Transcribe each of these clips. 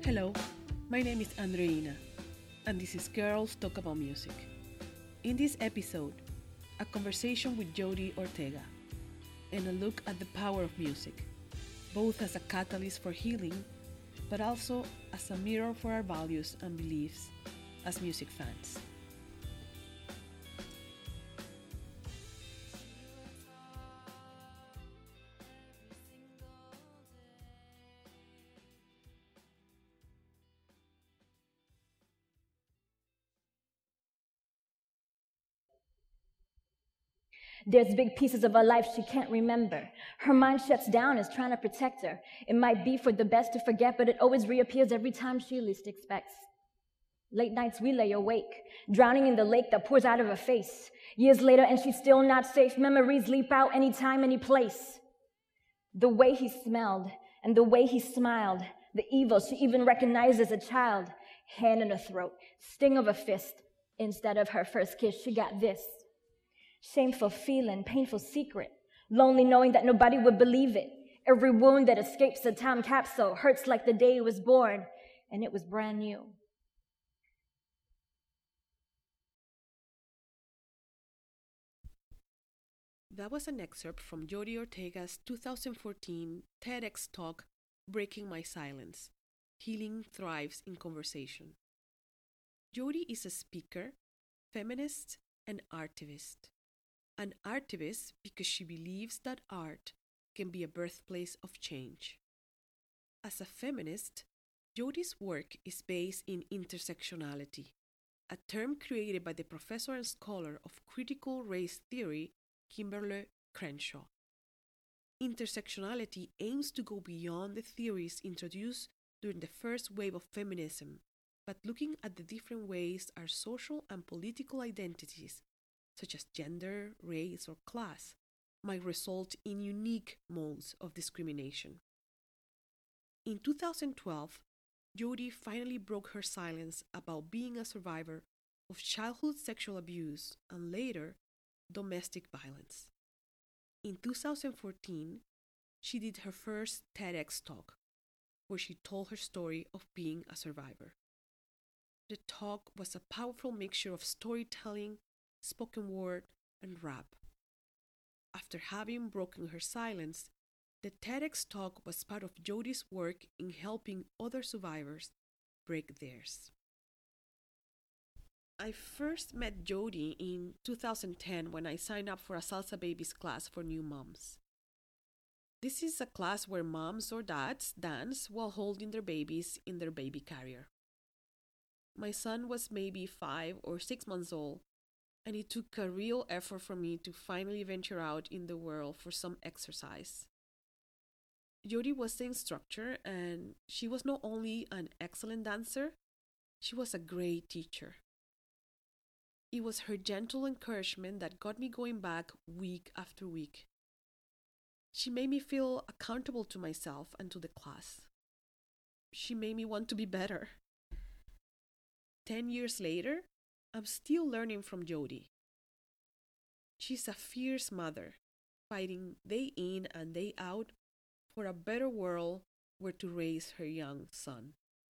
Hello, my name is Andreina, and this is Girls Talk About Music. In this episode, a conversation with Jody Ortega, and a look at the power of music, both as a catalyst for healing, but also as a mirror for our values and beliefs as music fans. There's big pieces of her life she can't remember. Her mind shuts down, is trying to protect her. It might be for the best to forget, but it always reappears every time she least expects. Late nights we lay awake, drowning in the lake that pours out of her face. Years later and she's still not safe. Memories leap out anytime, any place. The way he smelled and the way he smiled, the evil she even recognized as a child. Hand in her throat, sting of a fist. Instead of her first kiss, she got this. Shameful feeling, painful secret, lonely knowing that nobody would believe it. Every wound that escapes a time capsule hurts like the day it was born, and it was brand new. That was an excerpt from Jody Ortega's 2014 TEDx talk, Breaking My Silence: Healing Thrives in Conversation. Jody is a speaker, feminist, and artivist. An artivist because she believes that art can be a birthplace of change. As a feminist, Jody's work is based in intersectionality, a term created by the professor and scholar of critical race theory, Kimberlé Crenshaw. Intersectionality aims to go beyond the theories introduced during the first wave of feminism, but looking at the different ways our social and political identities, such as gender, race, or class, might result in unique modes of discrimination. In 2012, Jody finally broke her silence about being a survivor of childhood sexual abuse and later domestic violence. In 2014, she did her first TEDx talk, where she told her story of being a survivor. The talk was a powerful mixture of storytelling, spoken word, and rap. After having broken her silence, the TEDx talk was part of Jody's work in helping other survivors break theirs. I first met Jody in 2010 when I signed up for a Salsa Babies class for new moms. This is a class where moms or dads dance while holding their babies in their baby carrier. My son was maybe 5 or 6 months old, and it took a real effort for me to finally venture out in the world for some exercise. Jody was the instructor, and she was not only an excellent dancer, she was a great teacher. It was her gentle encouragement that got me going back week after week. She made me feel accountable to myself and to the class. She made me want to be better. 10 years later, I'm still learning from Jody. She's a fierce mother, fighting day in and day out for a better world where to raise her young son.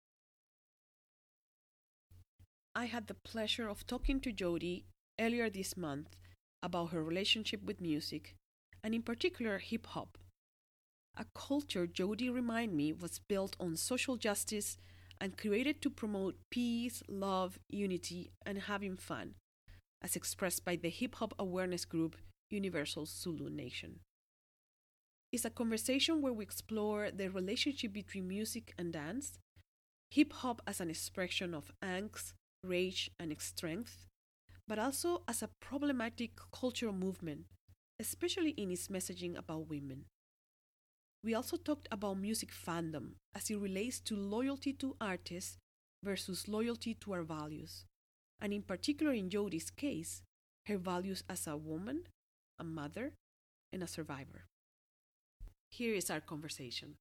I had the pleasure of talking to Jody earlier this month about her relationship with music, and in particular hip hop. A culture, Jody reminded me, was built on social justice and created to promote peace, love, unity, and having fun, as expressed by the hip-hop awareness group Universal Zulu Nation. It's a conversation where we explore the relationship between music and dance, hip-hop as an expression of angst, rage, and strength, but also as a problematic cultural movement, especially in its messaging about women. We also talked about music fandom as it relates to loyalty to artists versus loyalty to our values, and in particular in Jody's case, her values as a woman, a mother, and a survivor. Here is our conversation.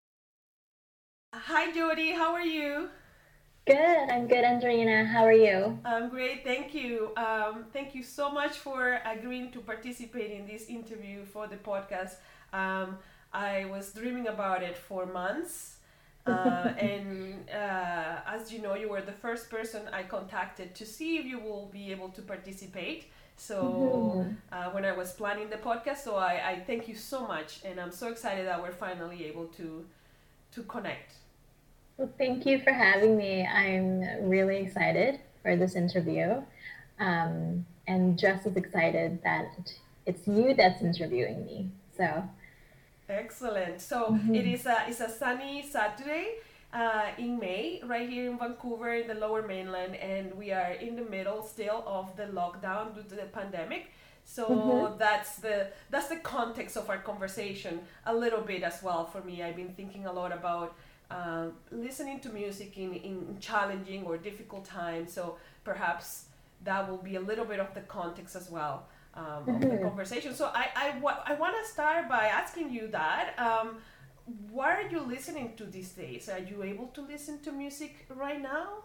Hi Jody, how are you? Good, I'm good, Andreina. How are you? I'm great, thank you. Thank you so much for agreeing to participate in this interview for the podcast. I was dreaming about it for months. And as you know, you were the first person I contacted to see if you will be able to participate. So when I was planning the podcast, so I thank you so much, and I'm so excited that we're finally able to connect. Well, thank you for having me. I'm really excited for this interview, and just as excited that it's you that's interviewing me. So excellent. So it's a sunny Saturday in May, right here in Vancouver, in the Lower Mainland, and we are in the middle still of the lockdown due to the pandemic. So that's the context of our conversation a little bit as well for me. I've been thinking a lot about listening to music in challenging or difficult times. So perhaps that will be a little bit of the context as well of the conversation. So I want to start by asking you that. What are you listening to these days? Are you able to listen to music right now?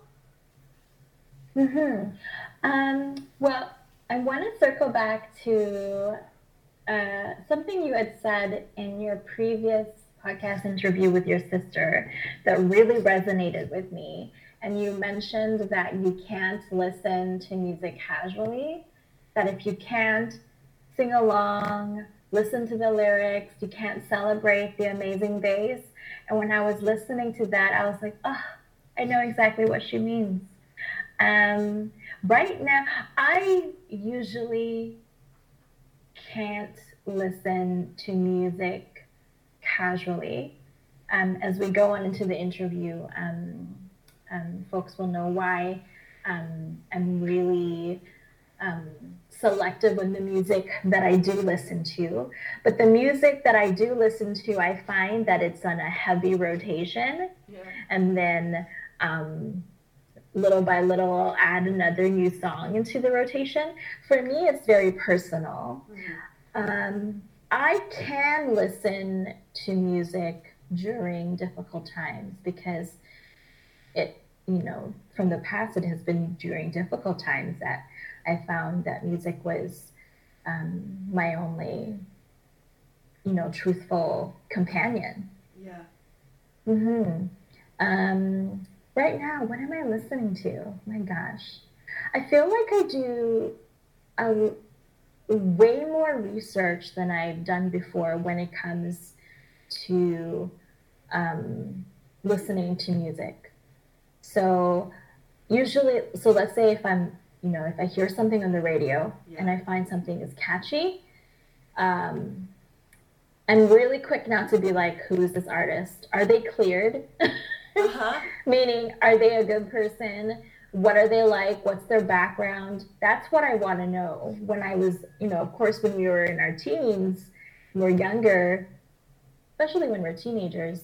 well, I want to circle back to something you had said in your previous podcast interview with your sister that really resonated with me. And you mentioned that you can't listen to music casually, that if you can't sing along, listen to the lyrics, you can't celebrate the amazing bass. And when I was listening to that, I was like, oh, I know exactly what she means. Right now, I usually can't listen to music casually. As we go on into the interview, folks will know why I'm really selective with the music that I do listen to. But the music that I do listen to, I find that it's on a heavy rotation. Yeah. And then little by little, I'll add another new song into the rotation. For me, it's very personal. I can listen to music during difficult times because it, from the past, it has been during difficult times that I found that music was my only, truthful companion. Yeah. Right now, what am I listening to? My gosh. I feel like I do way more research than I've done before when it comes to listening to music. So usually, let's say if I'm, if I hear something on the radio and I find something is catchy, I'm really quick now to be like, who is this artist? Are they cleared? Meaning, are they a good person? What are they like? What's their background? That's what I want to know. When I was, of course, when we were in our teens, we were younger, especially when we're teenagers,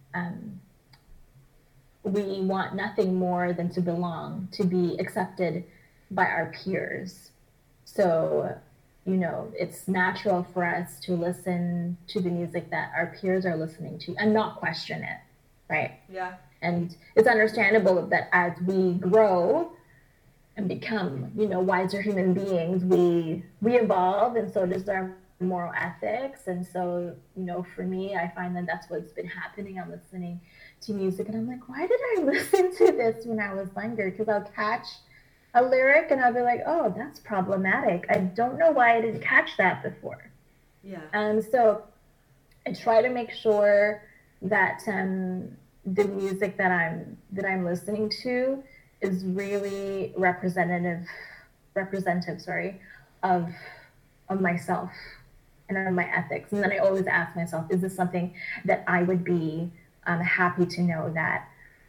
we want nothing more than to belong, to be accepted by our peers. So, it's natural for us to listen to the music that our peers are listening to and not question it, right? Yeah. And it's understandable that as we grow and become, wiser human beings, we evolve, and so does our moral ethics. And so, for me, I find that that's what's been happening. I'm listening to music and I'm like, why did I listen to this when I was younger? Because I'll catch a lyric and I'll be like, oh, that's problematic. I don't know why I didn't catch that before. Yeah. And so I try to make sure that the music that I'm listening to is really representative, of myself and of my ethics. And then I always ask myself, is this something that I would be happy to know that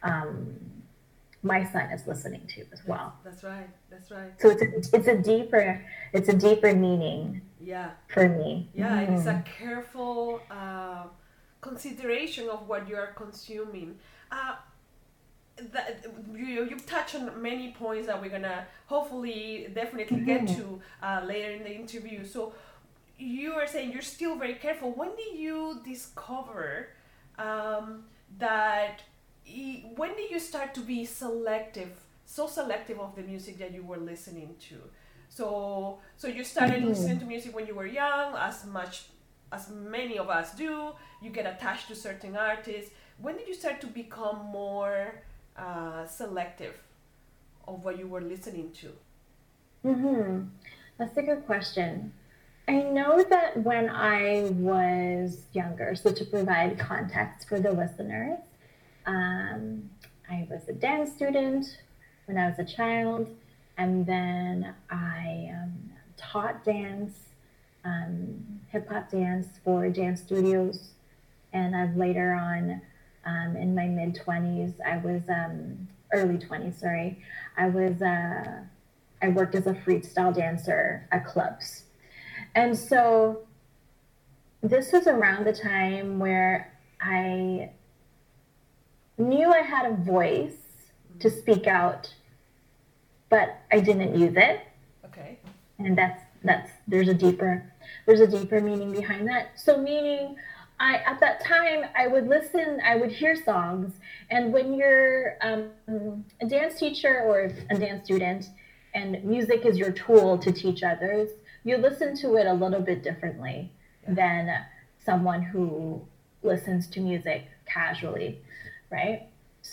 my son is listening to as well? That's right. So it's a deeper meaning. Yeah. For me. Yeah, it's a careful consideration of what you are consuming. You've touched on many points that we're gonna hopefully definitely get to later in the interview. So you are saying you're still very careful. When did you discover that? When did you start to be so selective of the music that you were listening to? So you started listening to music when you were young, as many of us do. You get attached to certain artists. when did you start to become more selective of what you were listening to? That's a good question. I know that when I was younger, so to provide context for the listeners, I was a dance student when I was a child, and then I taught dance, hip hop dance for dance studios, and I've later on, in my mid 20s, I was early 20s, sorry, I was I worked as a freestyle dancer at clubs. And so this was around the time where I knew I had a voice to speak out, but I didn't use it. Okay. And that's there's a deeper meaning behind that. So meaning at that time I would hear songs, and when you're a dance teacher or a dance student and music is your tool to teach others, you listen to it a little bit differently than someone who listens to music casually, right?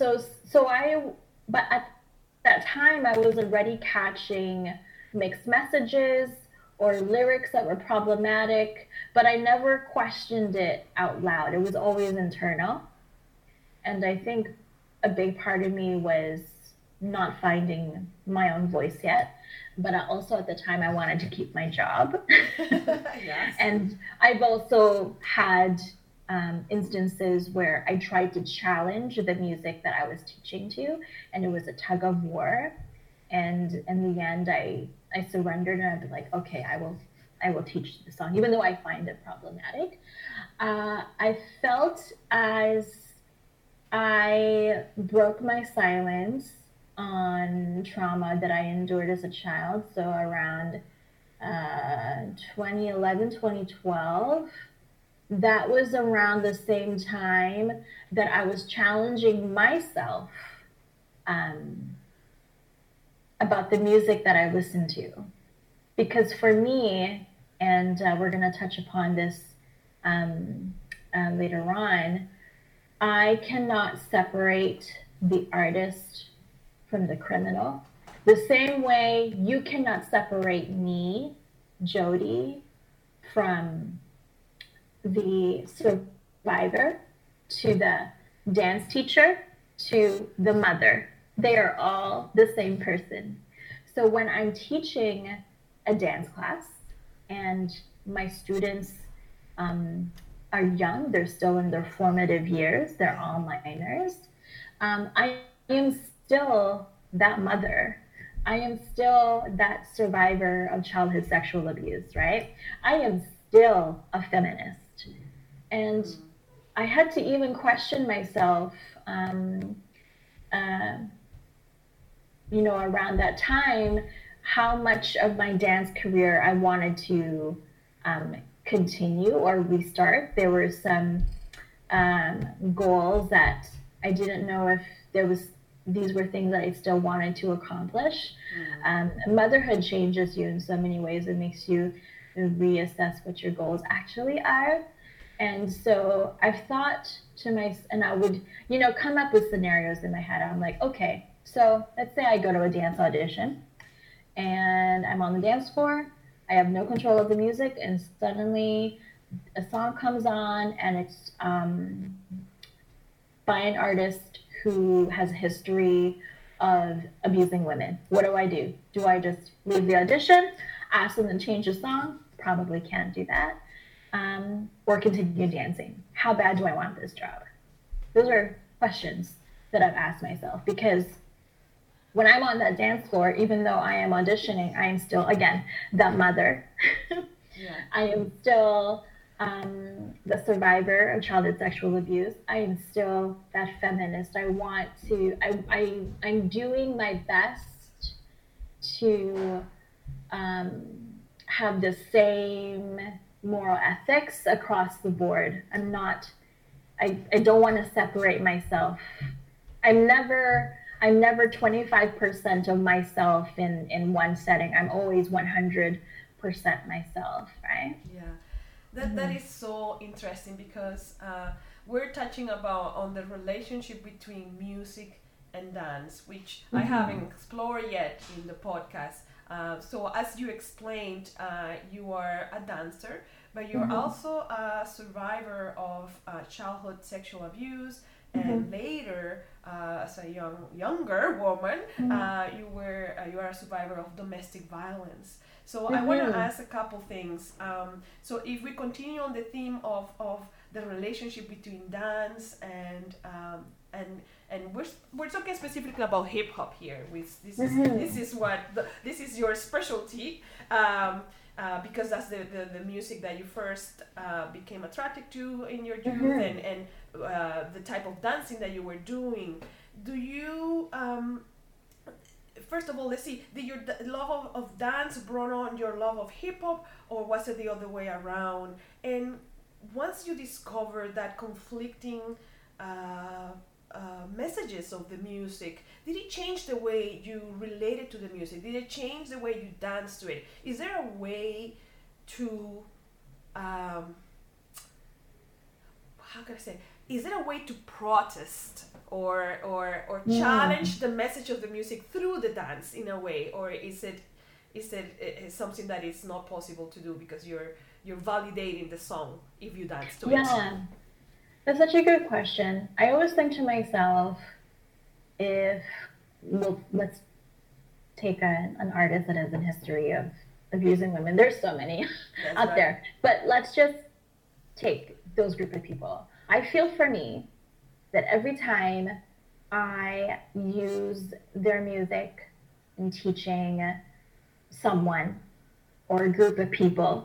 But at that time I was already catching mixed messages or lyrics that were problematic, but I never questioned it out loud. It was always internal. And I think a big part of me was not finding my own voice yet, but also at the time I wanted to keep my job. Yes. And I've also had instances where I tried to challenge the music that I was teaching to, and it was a tug of war. And in the end, I surrendered, and I'd be like, okay, I will teach the song, even though I find it problematic. I felt as I broke my silence on trauma that I endured as a child, so around 2011, 2012, that was around the same time that I was challenging myself about the music that I listened to. Because for me, and we're going to touch upon this later on, I cannot separate the artist from the criminal. The same way you cannot separate me, Jody, from the survivor, to the dance teacher, to the mother. They are all the same person. So when I'm teaching a dance class and my students are young, they're still in their formative years, they're all minors, I am still that mother. I am still that survivor of childhood sexual abuse, right? I am still a feminist. And I had to even question myself, around that time, how much of my dance career I wanted to continue or restart. There were some goals that I didn't know if these were things that I still wanted to accomplish. Motherhood changes you in so many ways. It makes you reassess what your goals actually are. And so I've thought to myself, and I would, come up with scenarios in my head. I'm like, okay, so let's say I go to a dance audition and I'm on the dance floor. I have no control of the music, and suddenly a song comes on, and it's by an artist who has a history of abusing women. What do? Do I just leave the audition, ask them to change the song? Probably can't do that. Or continue dancing. How bad do I want this job? Those are questions that I've asked myself, because when I'm on that dance floor, even though I am auditioning, I am still, again, the mother. Yeah. I am still the survivor of childhood sexual abuse. I am still that feminist. I'm doing my best to have the same moral ethics across the board. I don't want to separate myself. I'm never 25% of myself in one setting. I'm always 100% myself, right? Yeah. That is so interesting, because we're touching about on the relationship between music and dance, which I haven't explored yet in the podcast. So as you explained, you are a dancer, but you're also a survivor of childhood sexual abuse, and later, as a younger woman, you are a survivor of domestic violence. So I want to ask a couple things. So if we continue on the theme of the relationship between dance and we're talking specifically about hip hop here. This is your specialty, because that's the music that you first became attracted to in your youth, and the type of dancing that you were doing. Do you first of all, let's see, did your love of dance brought on your love of hip hop, or was it the other way around? And once you discovered that conflicting messages of the music, did it change the way you related to the music? Did it change the way you danced to it? Is there a way to how can I say? Is there a way to protest or challenge the message of the music through the dance in a way, or is it something that is not possible to do because you're validating the song if you dance to it? Yeah, that's such a good question. I always think to myself, let's take an artist that has a history of abusing women. There's so many out there, but let's just take those group of people. I feel for me that every time I use their music in teaching someone or a group of people,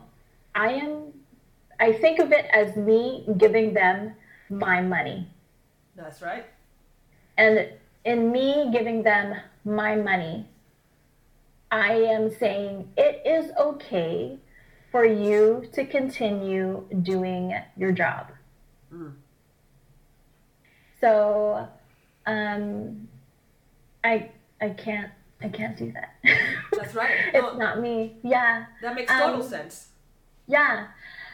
I think of it as me giving them my money. That's right. And in me giving them my money, I am saying it is okay for you to continue doing your job. So I can't do that. That's right. It's not me. Yeah. That makes total sense. Yeah.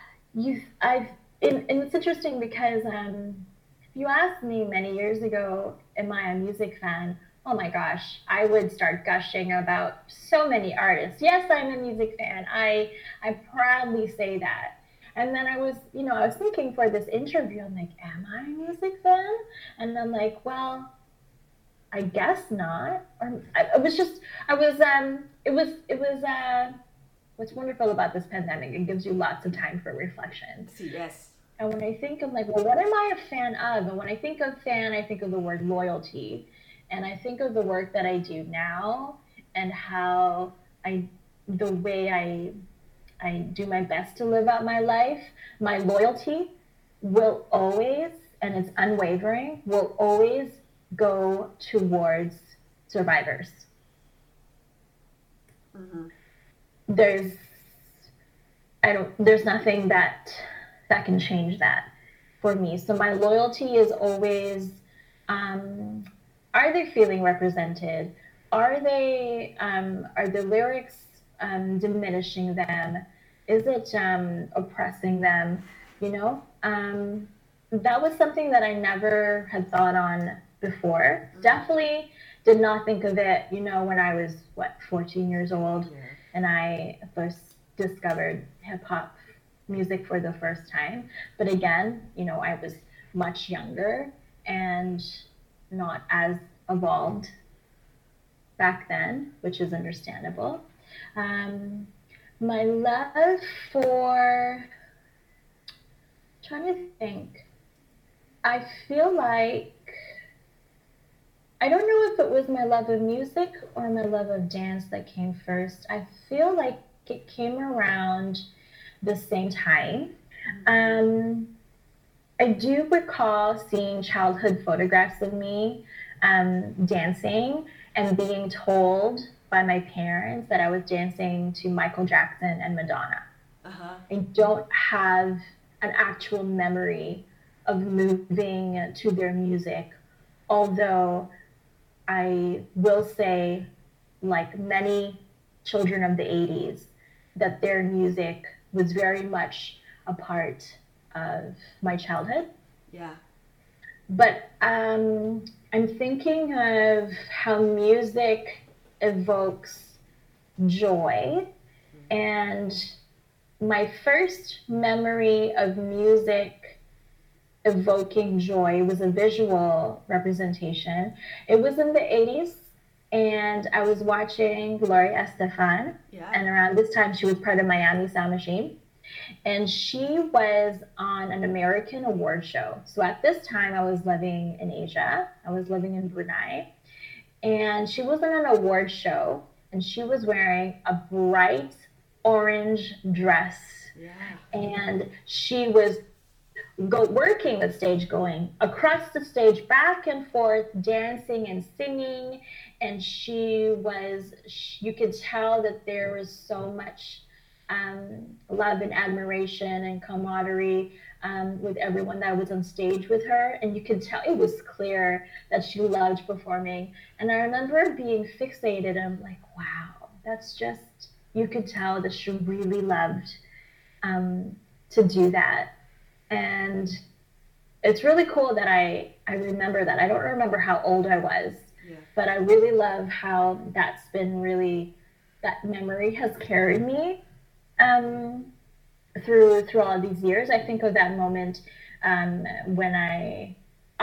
It's interesting because if you asked me many years ago, am I a music fan? Oh my gosh, I would start gushing about so many artists. Yes, I'm a music fan. I proudly say that. And then I was thinking for this interview, I'm like, am I a music fan? And I'm like, well, I guess not. Or what's wonderful about this pandemic, it gives you lots of time for reflection. Yes. And when I think of well, what am I a fan of? And when I think of fan, I think of the word loyalty. And I think of the work that I do now and how the way I do my best to live out my life. My loyalty will always, and it's unwavering, will always go towards survivors. There's nothing that can change that for me. So my loyalty is always, are they feeling represented? Are the lyrics diminishing them? Is it oppressing them? That was something that I never had thought on before. Definitely did not think of it, when I was 14 years old, and I first discovered hip hop music for the first time. But again, I was much younger and not as evolved back then, which is understandable. My love for, trying to think, I feel like, I don't know if it was my love of music or my love of dance that came first. I feel like it came around the same time. I do recall seeing childhood photographs of me dancing and being told by my parents that I was dancing to Michael Jackson and Madonna. I don't have an actual memory of moving to their music, although I will say, like many children of the 80s, that their music was very much a part of my childhood. Yeah. But I'm thinking of how music evokes joy. And my first memory of music evoking joy was a visual representation. It was in the 80s, and I was watching Gloria Estefan. Yeah. And around this time, she was part of Miami Sound Machine. And she was on an American award show. So at this time, I was living in Asia. I was living in Brunei. And she was on an award show, and she was wearing a bright orange dress. Yeah. And she was working the stage, going across the stage, back and forth, dancing and singing. And you could tell that there was so much love and admiration and camaraderie with everyone that was on stage with her. And you could tell, it was clear that she loved performing. And I remember being fixated, and I'm like, wow, that's just, you could tell that she really loved to do that. And it's really cool that I remember that. I don't remember how old I was, but I really love how that's been really, that memory has carried me through all these years. I think of that moment when I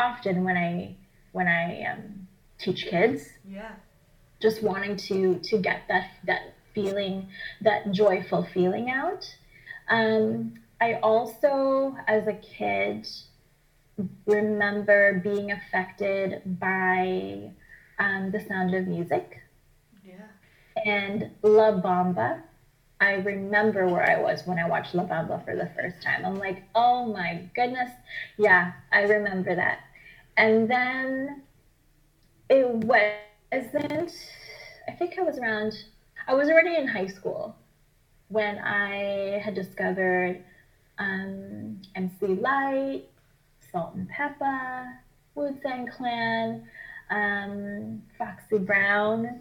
teach kids, just wanting to get that feeling, that joyful feeling out. I also, as a kid, remember being affected by The Sound of Music. And La Bamba. I remember where I was when I watched La Bamba for the first time. I'm like, oh my goodness. Yeah, I remember that. And then it wasn't, I think I was already in high school when I had discovered MC Lyte, Salt and Pepper, Wu-Tang Clan, Foxy Brown.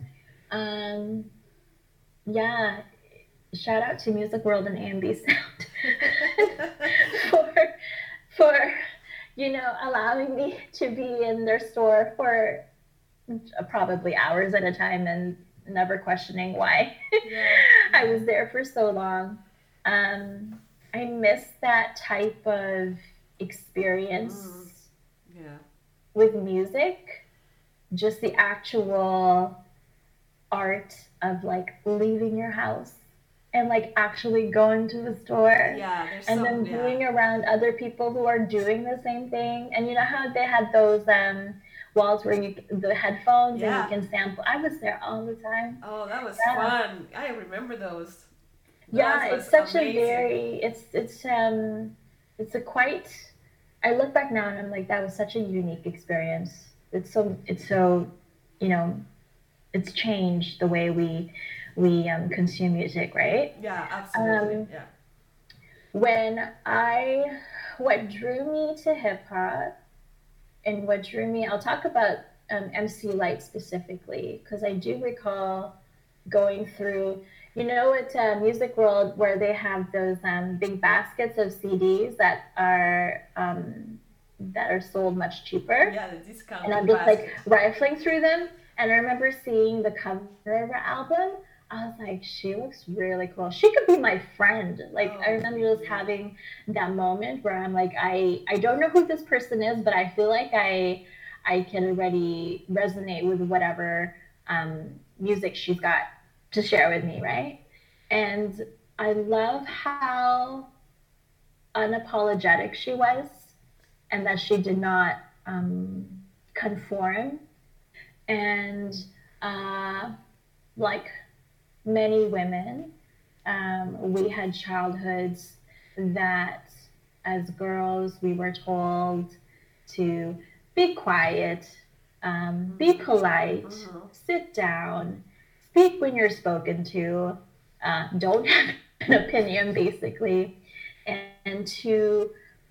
Yeah, shout out to Music World and AMB Sound for allowing me to be in their store for probably hours at a time and never questioning why I was there for so long. I miss that type of experience with music, just the actual art of like leaving your house and like actually going to the store and then being around other people who are doing the same thing. And you know how they had those walls where the headphones and you can sample. I was there all the time. Oh, that was fun. I remember those. It's such amazing. It's a quite, I look back now and I'm like, that was such a unique experience. It's so it's changed the way we consume music, right? Yeah, absolutely. What drew me to hip hop and what drew me, I'll talk about MC Lyte specifically, because I do recall going through, at Music World, where they have those big baskets of CDs that are sold much cheaper. Yeah, the discount. And I'm just like rifling through them. And I remember seeing the cover of her album. I was like, she looks really cool. She could be my friend. Like, I remember just having that moment where I'm like, I don't know who this person is, but I feel like I can already resonate with whatever music she's got to share with me, right? And I love how unapologetic she was and that she did not conform. And like many women, we had childhoods that as girls we were told to be quiet, be polite, sit down, speak when you're spoken to, don't have an opinion, basically. And to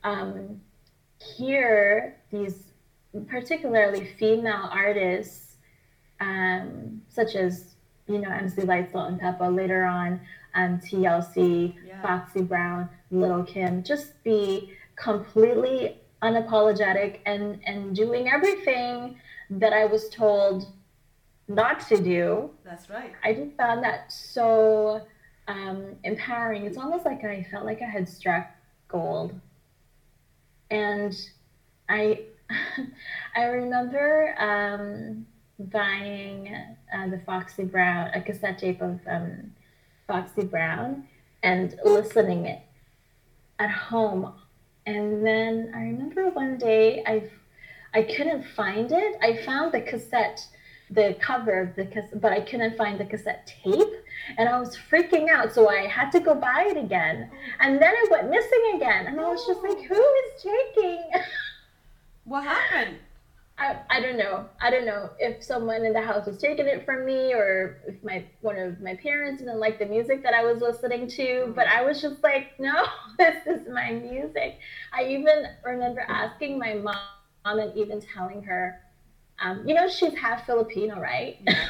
hear these particularly female artists such as MC Lyte, Salt and Pepper, later on TLC, Foxy Brown, Little Kim, just be completely unapologetic and doing everything that I was told not to do. That's right. I just found that so empowering. It's almost like I felt like I had struck gold. And I I remember buying the Foxy Brown, a cassette tape of Foxy Brown, and listening it at home. And then I remember one day I couldn't find it. I found the cassette, the cover of the cassette, but I couldn't find the cassette tape. And I was freaking out. So I had to go buy it again. And then it went missing again. And I was just like, who is taking? What happened? I don't know. I don't know if someone in the house was taking it from me or if one of my parents didn't like the music that I was listening to. But I was just like, no, this is my music. I even remember asking my mom and even telling her, she's half Filipino, right? Yeah.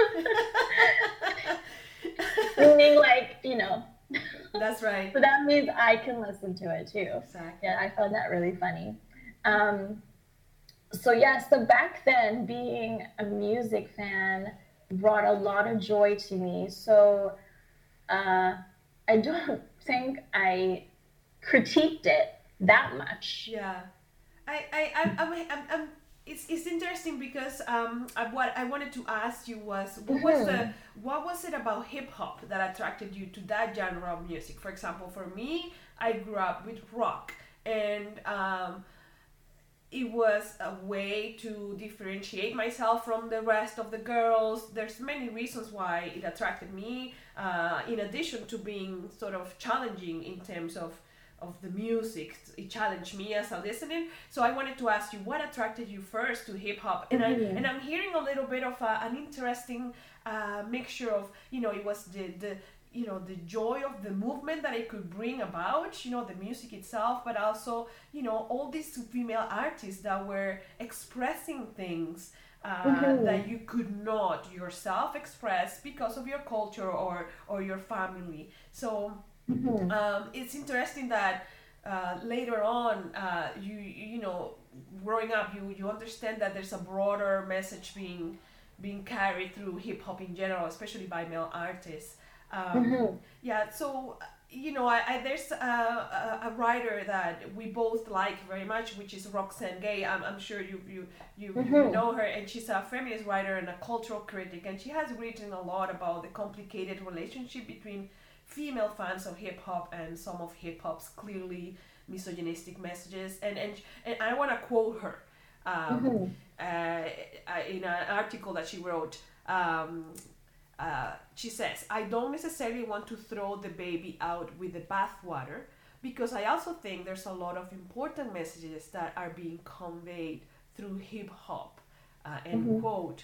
Meaning like, That's right. So that means I can listen to it too. Exactly. Yeah, I found that really funny. So back then, being a music fan brought a lot of joy to me. So I don't think I critiqued it that much. Yeah, I'm it's interesting because what I wanted to ask you was what was it about hip hop that attracted you to that genre of music? For example, for me, I grew up with rock, and it was a way to differentiate myself from the rest of the girls. There's many reasons why it attracted me, in addition to being sort of challenging in terms of the music. It challenged me as a listener. So I wanted to ask you, what attracted you first to hip hop? And I'm hearing a little bit of an interesting mixture of, it was the joy of the movement that it could bring about, the music itself, but also, all these female artists that were expressing things that you could not yourself express because of your culture or your family. So it's interesting that later on, growing up, you understand that there's a broader message being carried through hip hop in general, especially by male artists. Yeah, so there's a writer that we both like very much, which is Roxane Gay. I'm sure you know her, and she's a feminist writer and a cultural critic, and she has written a lot about the complicated relationship between female fans of hip hop and some of hip hop's clearly misogynistic messages. And I want to quote her in an article that she wrote. She says, "I don't necessarily want to throw the baby out with the bathwater, because I also think there's a lot of important messages that are being conveyed through hip hop." End quote.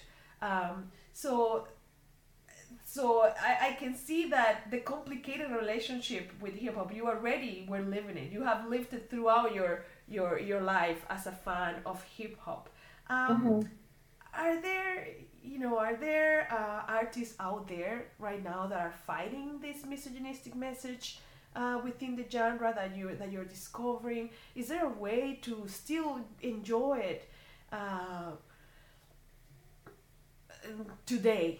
So I can see that the complicated relationship with hip hop, you already were living it. You have lived it throughout your life as a fan of hip hop. Are there artists out there right now that are fighting this misogynistic message within the genre that you're discovering? Is there a way to still enjoy it today?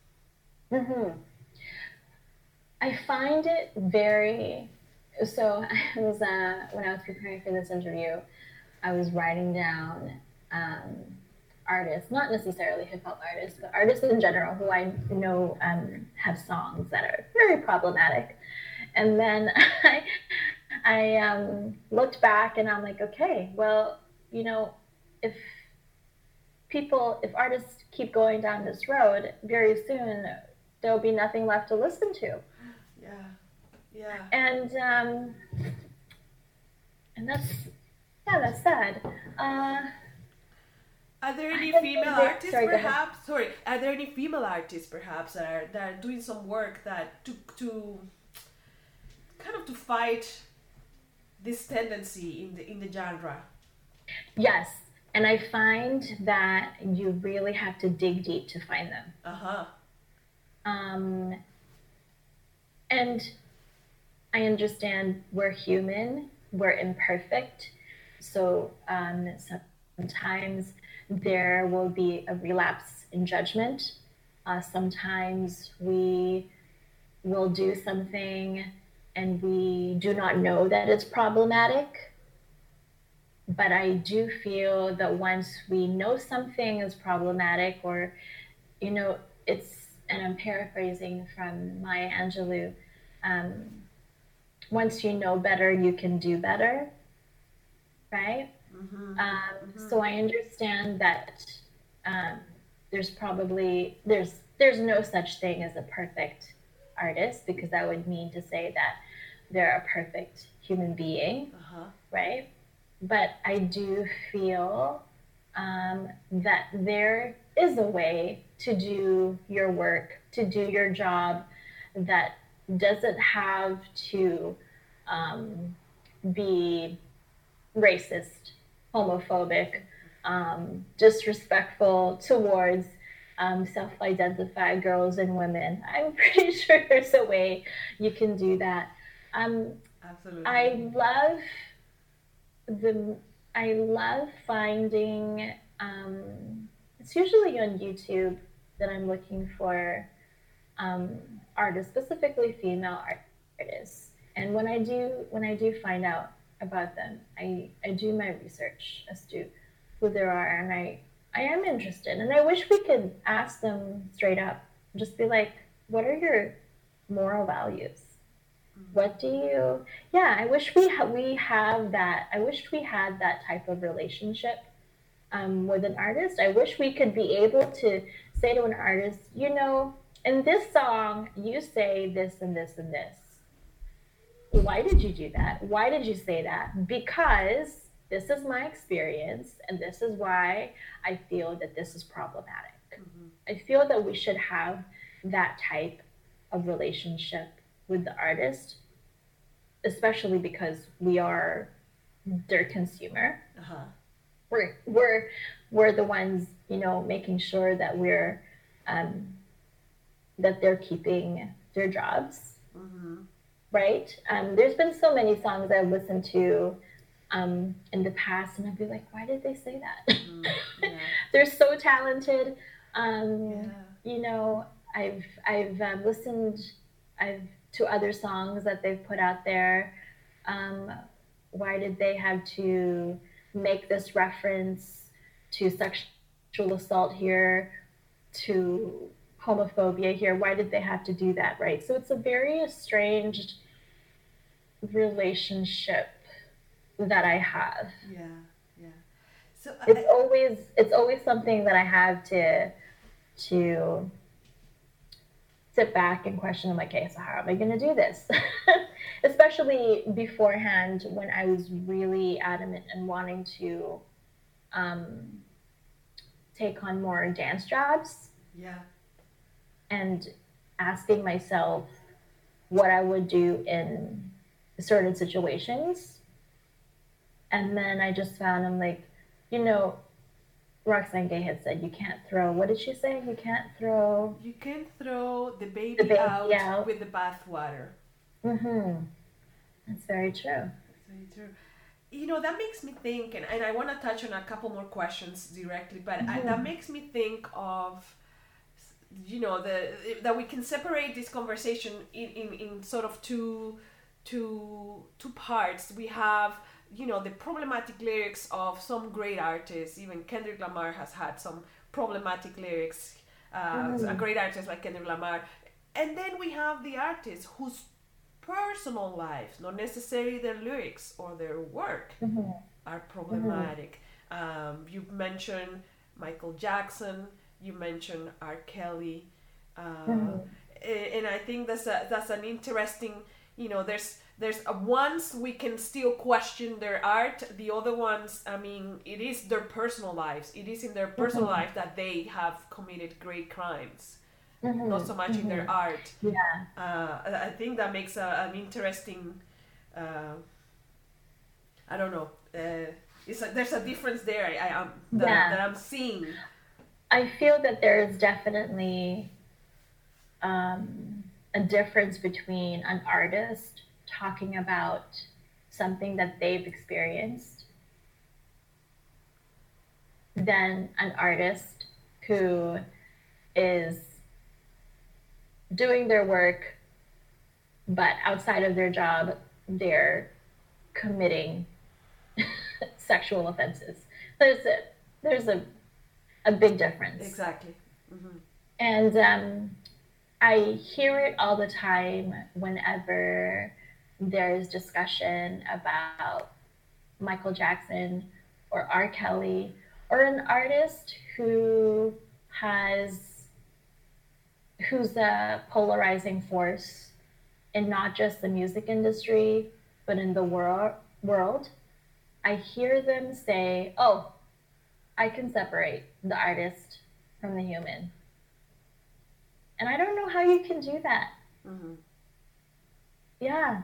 I find it very. So I was when I was preparing for this interview, I was writing down artists, not necessarily hip hop artists, but artists in general who I know have songs that are very problematic. And then I looked back and I'm like, okay, well, if artists keep going down this road, very soon there'll be nothing left to listen to. Yeah. And that's sad. Are there any female artists perhaps? Sorry, are there any female artists perhaps that are doing some work that to kind of to fight this tendency in the genre? Yes, and I find that you really have to dig deep to find them. And I understand we're human, we're imperfect, So sometimes there will be a relapse in judgment. Sometimes we will do something and we do not know that it's problematic. But I do feel that once we know something is problematic, or, you know, it's, and I'm paraphrasing from Maya Angelou, once you know better, you can do better, right? So I understand that there's probably there's no such thing as a perfect artist, because that would mean to say that they're a perfect human being, right? But I do feel that there is a way to do your work, to do your job, that doesn't have to be racist, homophobic, disrespectful towards self-identified girls and women. I'm pretty sure there's a way you can do that. Absolutely. I love finding. It's usually on YouTube that I'm looking for artists, specifically female artists. And when I do find out about them, I do my research as to who they are, and I am interested. And I wish we could ask them straight up, just be like, what are your moral values? What do you? Yeah, I wish we have that. I wish we had that type of relationship with an artist. I wish we could be able to say to an artist, you know, in this song, you say this and this and this. Why did you do that? Why did you say that? Because this is my experience, and this is why I feel that this is problematic. I feel that we should have that type of relationship with the artist, especially because we are their consumer. We're the ones, you know, making sure that we're that they're keeping their jobs, right? There's been so many songs I've listened to in the past, and I'd be like, why did they say that? They're so talented. You know, I've listened to other songs that they've put out there. Why did they have to make this reference to sexual assault here, to homophobia here? Why did they have to do that, right? So it's a very estranged relationship that I have. So it's always something that I have to sit back and question. I'm like, okay, so how am I going to do this? Especially beforehand, when I was really adamant and wanting to take on more dance jobs. And asking myself what I would do in certain situations. And then I just found, I'm like, you know, Roxane Gay had said, you can't throw, what did she say? You can't throw the baby out with the bathwater. That's very true. You know, that makes me think, and I want to touch on a couple more questions directly, but that makes me think of, you know, that we can separate this conversation in sort of two parts. We have, you know, the problematic lyrics of some great artists. Even Kendrick Lamar has had some problematic lyrics. A great artist like Kendrick Lamar. And then we have the artists whose personal lives, not necessarily their lyrics or their work, are problematic. You've mentioned Michael Jackson. You mentioned R. Kelly. And I think that's an interesting, you know, there's ones we can still question their art. The other ones, I mean, it is their personal lives. It is in their personal life that they have committed great crimes. Not so much in their art. I think that makes an interesting, I don't know, there's a difference there that I'm seeing. I feel that there is definitely a difference between an artist talking about something that they've experienced than an artist who is doing their work, but outside of their job, they're committing sexual offenses. There's a big difference. Exactly. Mm-hmm. And I hear it all the time whenever there's discussion about Michael Jackson or R. Kelly or an artist who's a polarizing force in not just the music industry, but in the world. I hear them say, oh, I can separate the artist from the human. And I don't know how you can do that. Mm-hmm. Yeah.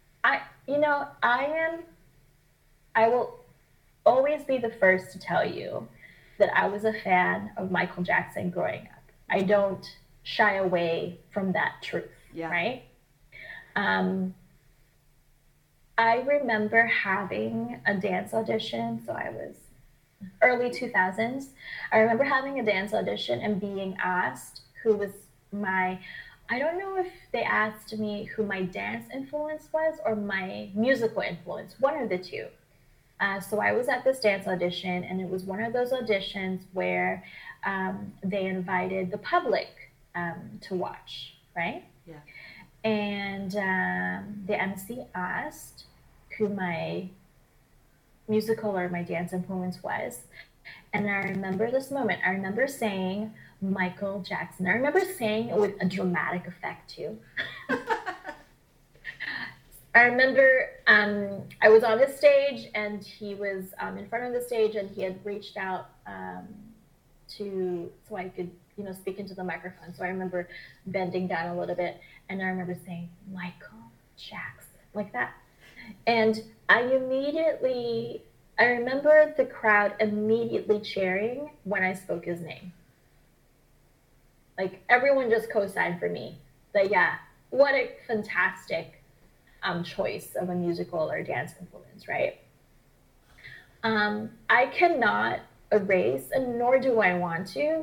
I will always be the first to tell you that I was a fan of Michael Jackson growing up. I don't shy away from that truth, right? I remember having a dance audition, so I was early 2000s. I remember having a dance audition and being asked who was I don't know if they asked me who my dance influence was or my musical influence, one of the two. So I was at this dance audition, and it was one of those auditions where they invited the public to watch, right? Yeah. And the MC asked who my musical or my dance influence was. And I remember this moment. I remember saying Michael Jackson. I remember saying it with a dramatic effect too. I remember I was on the stage, and he was in front of the stage, and he had reached out so I could, speak into the microphone. So I remember bending down a little bit, and I remember saying Michael Jackson like that. And I remember the crowd immediately cheering when I spoke his name. Like, everyone just co-signed for me. But yeah, what a fantastic choice of a musical or dance influence, right? I cannot erase, and nor do I want to,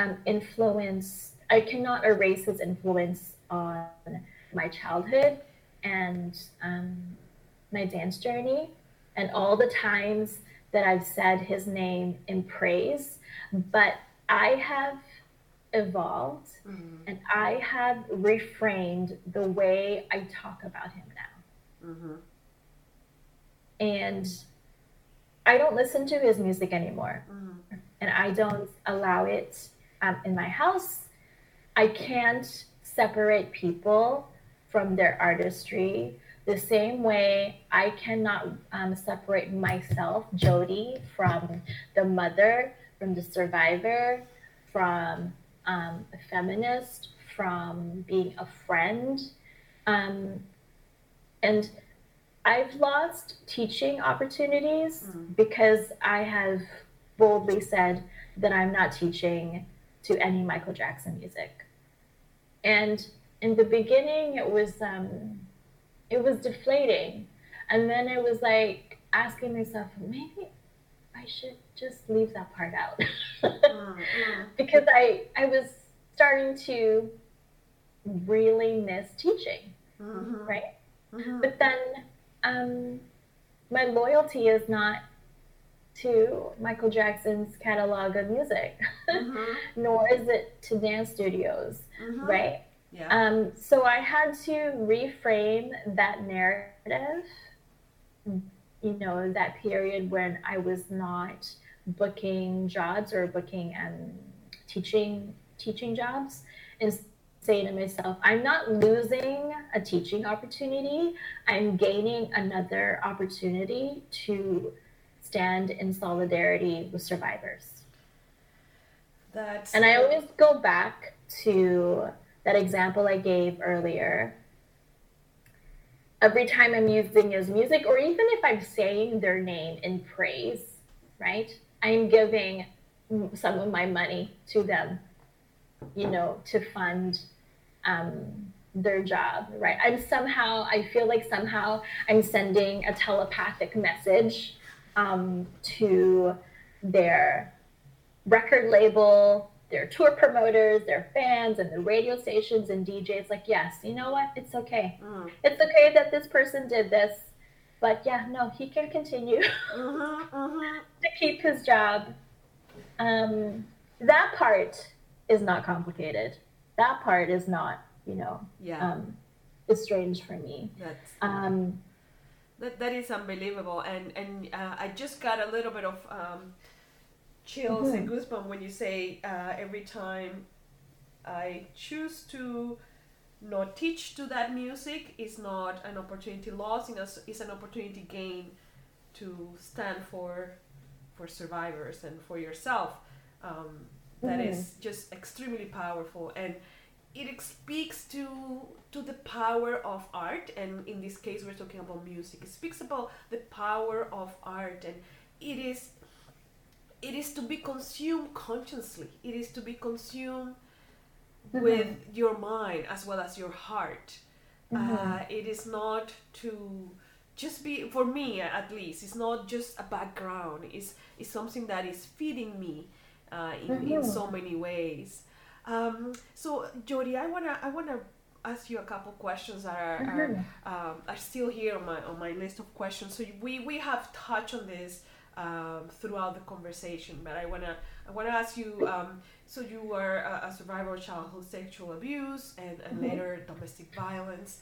I cannot erase his influence on my childhood and my dance journey, and all the times that I've said his name in praise. But I have evolved, mm-hmm. and I have reframed the way I talk about him now. Mm-hmm. And I don't listen to his music anymore. Mm-hmm. And I don't allow it in my house. I can't separate people from their artistry the same way I cannot separate myself, Jody, from the mother, from the survivor, from a feminist, from being a friend. And I've lost teaching opportunities because I have boldly said that I'm not teaching to any Michael Jackson music. And in the beginning, it was deflating. And then I was like asking myself, maybe I should just leave that part out. Because I was starting to really miss teaching, right? Mm-hmm. But then my loyalty is not to Michael Jackson's catalog of music, nor is it to dance studios, right? Yeah. So I had to reframe that narrative, that period when I was not booking jobs or booking teaching jobs, and say to myself, I'm not losing a teaching opportunity. I'm gaining another opportunity to stand in solidarity with survivors. And I always go back to that example I gave earlier. Every time I'm using his music, or even if I'm saying their name in praise, right? I'm giving some of my money to them, to fund their job, right? I feel like somehow I'm sending a telepathic message to their record label, their tour promoters, their fans, and the radio stations and DJs. Like, yes, you know what? It's okay. It's okay that this person did this. But yeah, no, he can continue to keep his job. That part is not complicated. That part is not, estranged for me. That is unbelievable, and I just got a little bit of chills and goosebumps when you say every time I choose to not teach to that music is not an opportunity lost, it's an opportunity gained to stand for survivors and for yourself. That is just extremely powerful, and it speaks to the power of art, and in this case we're talking about music. It speaks about the power of art, and it is to be consumed consciously. It is to be consumed with your mind as well as your heart. It is not to just be, for me at least, it's not just a background. It's something that is feeding me in so many ways. So Jody, I wanna ask you a couple questions that are still here on my list of questions. So we have touched on this throughout the conversation, but I wanna ask you. So you were a survivor of childhood sexual abuse and later domestic violence,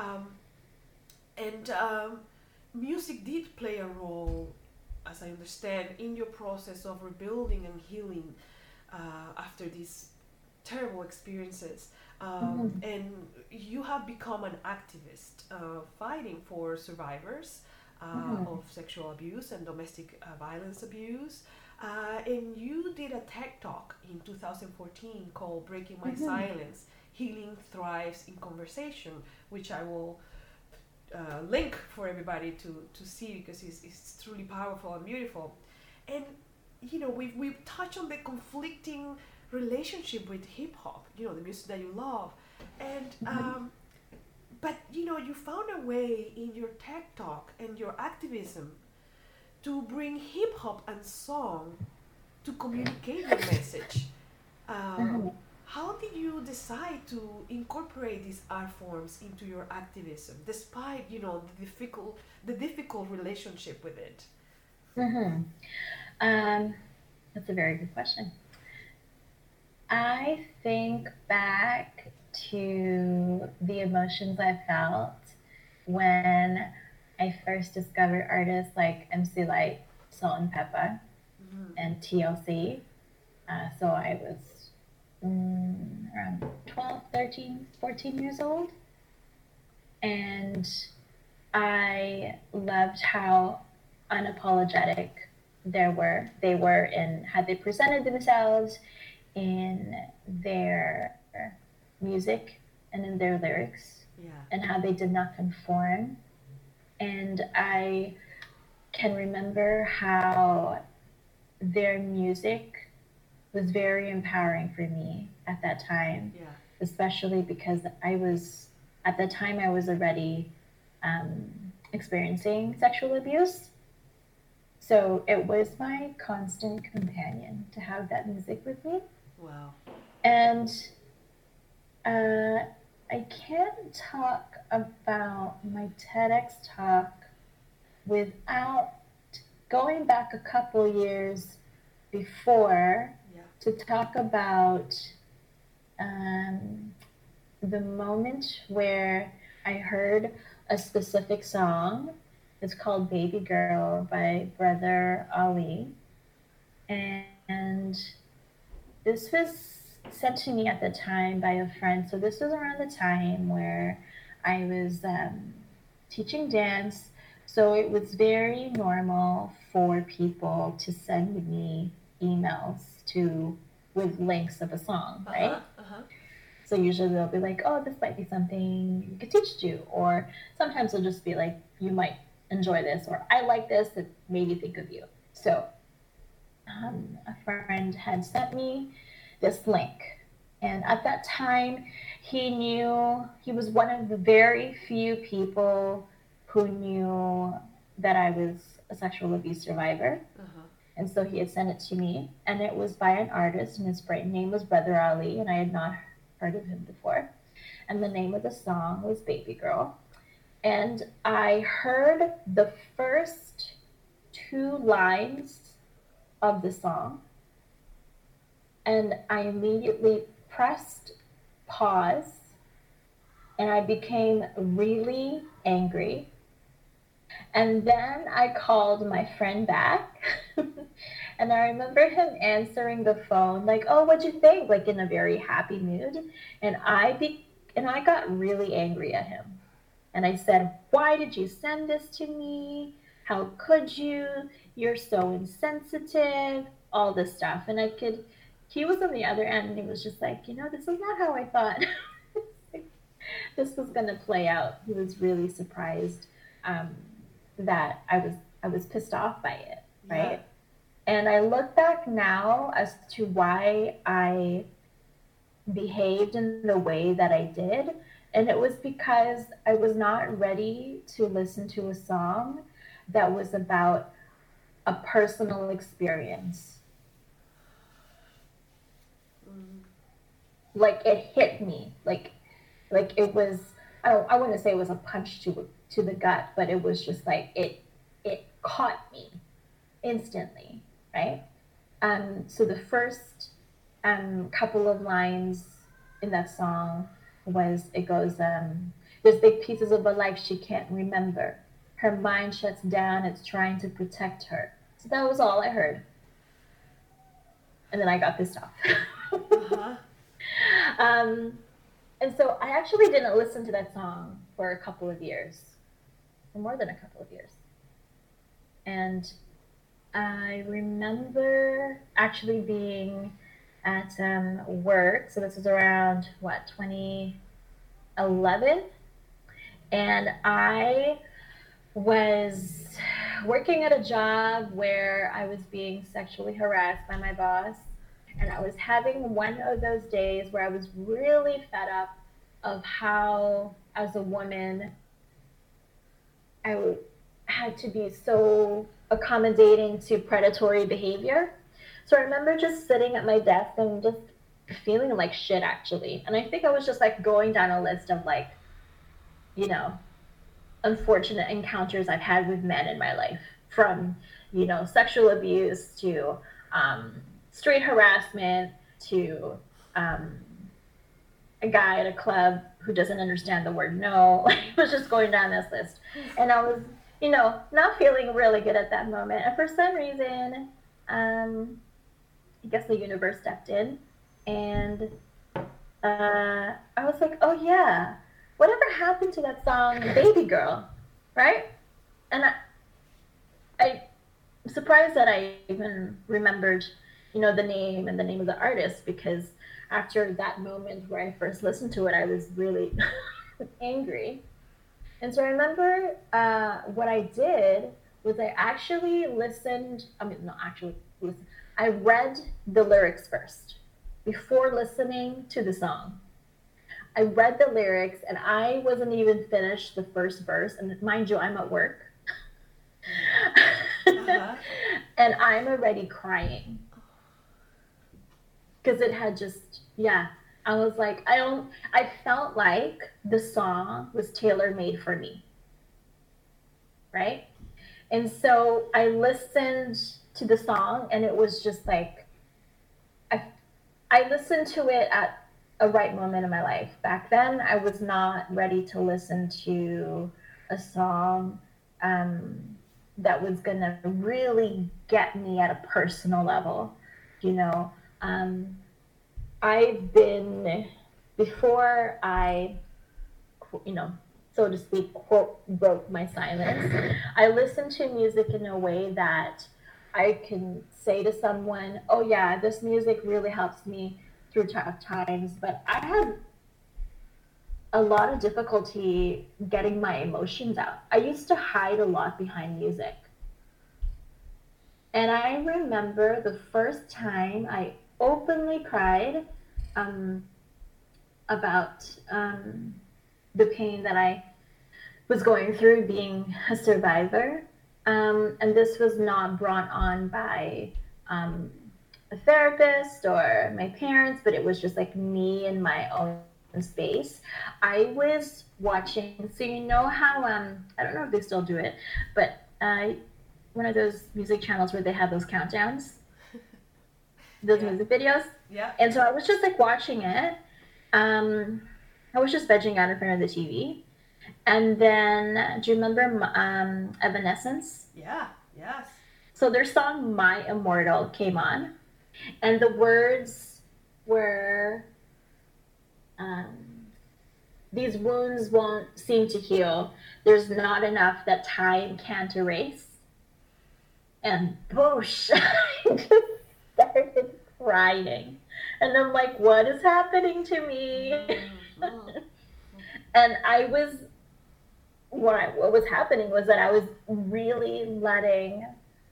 and music did play a role, as I understand, in your process of rebuilding and healing after these terrible experiences. And you have become an activist fighting for survivors of sexual abuse and domestic violence abuse. And you did a TED Talk in 2014 called Breaking My Silence, Healing Thrives in Conversation, which I will link for everybody to see, because it's truly powerful and beautiful. And we've touched on the conflicting relationship with hip hop, the music that you love, and but you found a way in your TED Talk and your activism to bring hip hop and song to communicate your message. How did you decide to incorporate these art forms into your activism, despite the difficult relationship with it? That's a very good question. I think back to the emotions I felt when I first discovered artists like MC Lyte, Salt-N-Pepa, and TLC. So I was around 12, 13, 14 years old. And I loved how unapologetic they were in how they presented themselves in their music and in their lyrics, and how they did not conform. And I can remember how their music was very empowering for me at that time, especially because at the time I was already experiencing sexual abuse. So it was my constant companion to have that music with me. Wow. And I can't talk about my TEDx talk without going back a couple years before to talk about the moment where I heard a specific song. It's called Baby Girl by Brother Ali. And this was sent to me at the time by a friend. So this was around the time where I was teaching dance. So it was very normal for people to send me emails with links of a song, right? So usually they'll be like, oh, this might be something you could teach to. Or sometimes they'll just be like, you might enjoy this, or I like this, it made me think of you. So a friend had sent me this link. And at that time, he was one of the very few people who knew that I was a sexual abuse survivor. And so he had sent it to me, and it was by an artist, and his name was Brother Ali, and I had not heard of him before. And the name of the song was Baby Girl. And I heard the first 2 lines of the song, and I immediately pressed pause, and I became really angry. And then I called my friend back, and I remember him answering the phone, like, "Oh, what'd you think?" Like in a very happy mood. And I got really angry at him. And I said, "Why did you send this to me? How could you? You're so insensitive," all this stuff. And he was on the other end, and he was just like, "This is not how I thought this was going to play out." He was really surprised that I was pissed off by it, right? Yeah. And I look back now as to why I behaved in the way that I did. And it was because I was not ready to listen to a song that was about a personal experience. Like it hit me, like it was, I wouldn't say it was a punch to the gut, but it was just like it caught me instantly, right? So the first couple of lines in that song it goes, "There's big pieces of her life she can't remember. Her mind shuts down, it's trying to protect her." So that was all I heard. And then I got pissed off. Uh-huh. And so I actually didn't listen to that song for a couple of years, for more than a couple of years. And I remember actually being at work. So this was around 2011, and I was working at a job where I was being sexually harassed by my boss, and I was having one of those days where I was really fed up of how, as a woman, I had to be so accommodating to predatory behavior. So I remember just sitting at my desk and just feeling like shit, actually. And I think I was just like going down a list of like, unfortunate encounters I've had with men in my life, from, sexual abuse to street harassment to a guy at a club who doesn't understand the word no. I was just going down this list. And I was, not feeling really good at that moment. And for some reason, I guess the universe stepped in, and I was like, "Oh yeah, whatever happened to that song, Baby Girl?" Right? And I'm surprised that I even remembered, the name and the name of the artist, because after that moment where I first listened to it, I was really angry. And so I remember what I did was I actually listened. I read the lyrics first before listening to the song. I read the lyrics, and I wasn't even finished the first verse. And mind you, I'm at work. Uh-huh. And I'm already crying. Because it had just, I was like, I felt like the song was tailor-made for me. Right? And so I listened to the song, and it was just like, I listened to it at a right moment in my life. Back then, I was not ready to listen to a song that was going to really get me at a personal level. I've been, before I, so to speak, quote, broke my silence, I listened to music in a way that I can say to someone, "Oh yeah, this music really helps me through tough times," but I had a lot of difficulty getting my emotions out. I used to hide a lot behind music. And I remember the first time I openly cried about the pain that I was going through being a survivor. And this was not brought on by a therapist or my parents, but it was just like me in my own space. I was watching, so you know how, I don't know if they still do it, but one of those music channels where they have those countdowns, those music videos. Yeah. And so I was just like watching it. I was just vegging out in front of the TV. And then, do you remember Evanescence? Yeah, yes. So their song My Immortal came on, and the words were, these wounds won't seem to heal. There's not enough that time can't erase. And boosh, I just started crying. And I'm like, what is happening to me? And what was happening was that I was really letting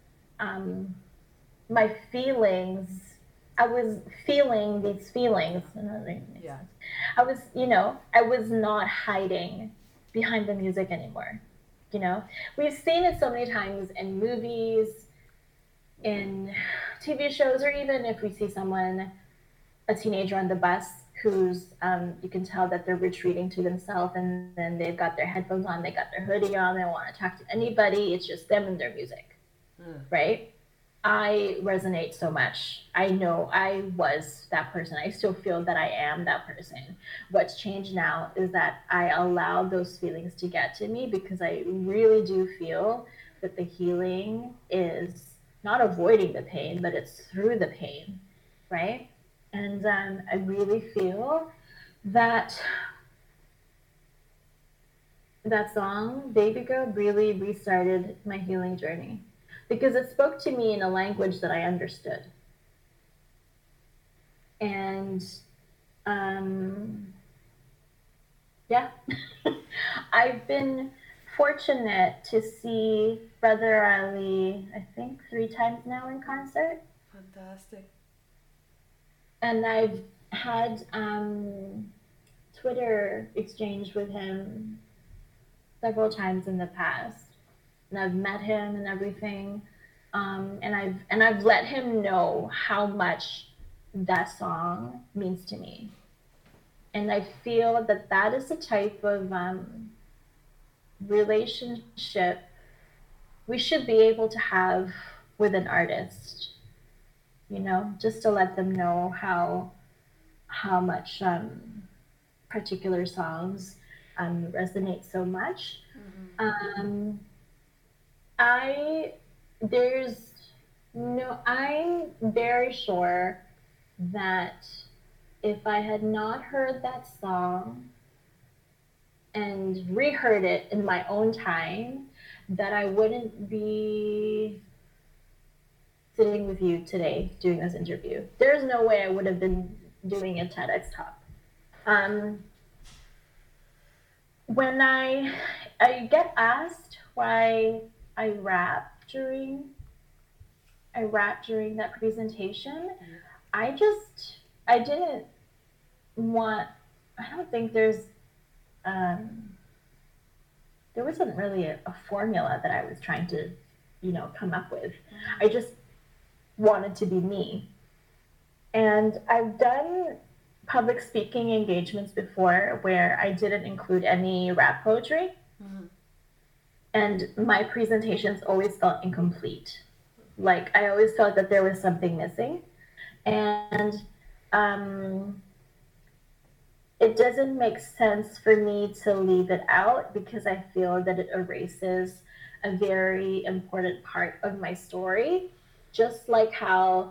my feelings, I was feeling these feelings. Yeah. I was not hiding behind the music anymore. We've seen it so many times in movies, in TV shows, or even if we see someone, a teenager on the bus who's, you can tell that they're retreating to themselves, and then they've got their headphones on, they got their hoodie on, they don't want to talk to anybody. It's just them and their music, right? I resonate so much. I know I was that person. I still feel that I am that person. What's changed now is that I allow those feelings to get to me, because I really do feel that the healing is not avoiding the pain, but it's through the pain, right? And I really feel that that song, Baby Girl, really restarted my healing journey, because it spoke to me in a language that I understood. And yeah, I've been fortunate to see Brother Ali, I think 3 times now in concert. Fantastic. And I've had Twitter exchange with him several times in the past, and I've met him and everything, and I've let him know how much that song means to me, and I feel that that is the type of relationship we should be able to have with an artist, just to let them know how much particular songs resonate so much. I'm very sure that if I had not heard that song and reheard it in my own time, that I wouldn't be sitting with you today doing this interview. There's no way I would have been doing a TEDx talk. When I get asked why I rap during that presentation, I don't think there wasn't really a formula that I was trying to, come up with. I just wanted to be me. And I've done public speaking engagements before where I didn't include any rap poetry. And my presentations always felt incomplete. Like, I always felt that there was something missing. And it doesn't make sense for me to leave it out, because I feel that it erases a very important part of my story. Just like how,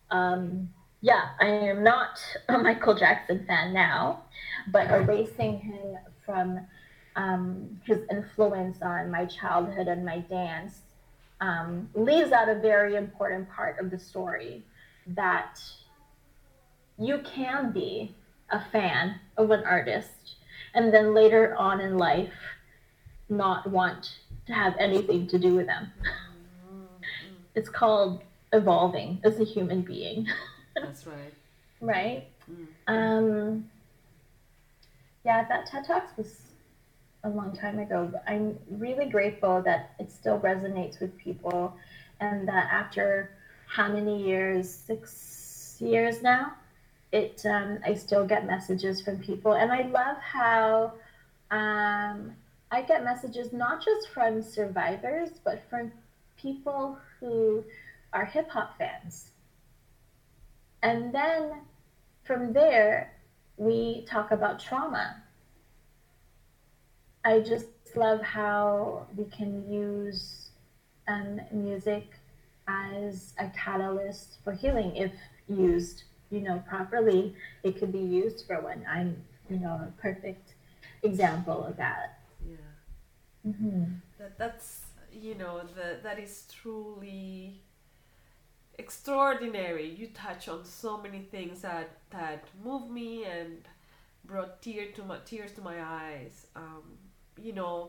I am not a Michael Jackson fan now, but erasing him from his influence on my childhood and my dance leaves out a very important part of the story, that you can be a fan of an artist and then later on in life not want to have anything to do with them. It's called evolving as a human being. That's right. Right? That TED Talks was a long time ago. But I'm really grateful that it still resonates with people, and that after how many years, 6 years now, I still get messages from people, and I love how I get messages not just from survivors, but from people who are hip hop fans. And then from there, we talk about trauma. I just love how we can use music as a catalyst for healing if used, properly. It could be used for one. I'm, a perfect example of that. Yeah. Mm-hmm. That's that is truly extraordinary. You touch on so many things that moved me and brought tears to my eyes. You know,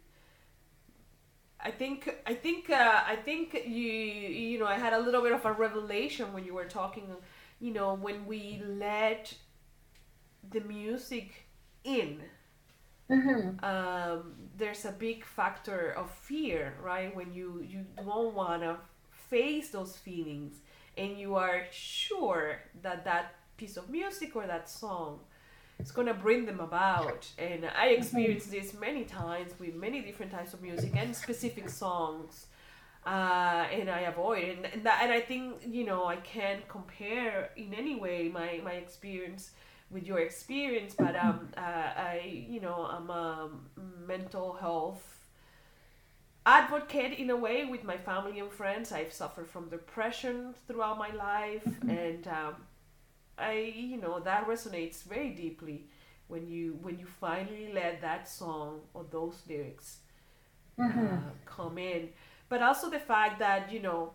I think I had a little bit of a revelation when you were talking. When we let the music in, there's a big factor of fear, right? When you don't wanna face those feelings, and you are sure that piece of music or that song is gonna bring them about. And I experienced this many times with many different types of music and specific songs. And I avoid, and I think I can't compare in any way my experience with your experience, but I'm a mental health advocate in a way with my family and friends. I've suffered from depression throughout my life, and that resonates very deeply when you finally let that song or those lyrics come in. But also the fact that